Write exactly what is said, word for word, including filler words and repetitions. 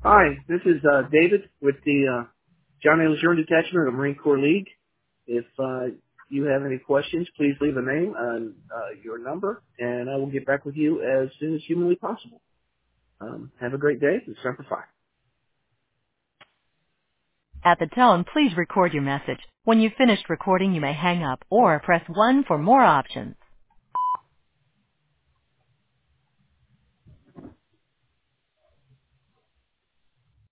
Hi, this is uh, David with the uh, John A. Lejeune Detachment of the Marine Corps League. If uh, you have any questions, please leave a name and uh, your number, and I will get back with you as soon as humanly possible. Um, have a great day. It's Semper Fi. At the tone, please record your message. When you've finished recording, you may hang up or press one for more options.